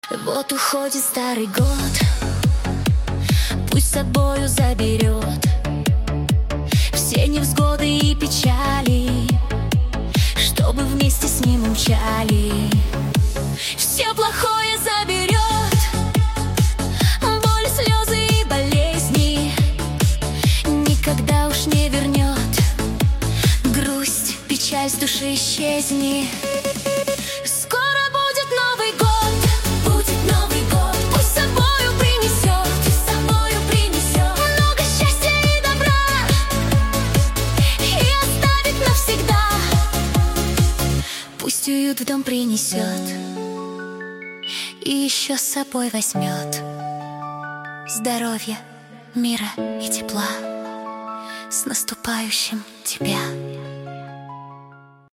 Вот уходит старый год, пусть с собою заберет все невзгоды и печали, чтобы вместе с ним умчали. Все плохое заберет, боль, слезы и болезни, никогда уж не вернет грусть, печаль с души исчезни. Скоро будет Новый год, будет Новый год, пусть с собою принесет много счастья и добра, и оставит навсегда. Пусть уют в дом принесет и еще с собой возьмет здоровья, мира и тепла. С наступающим тебя!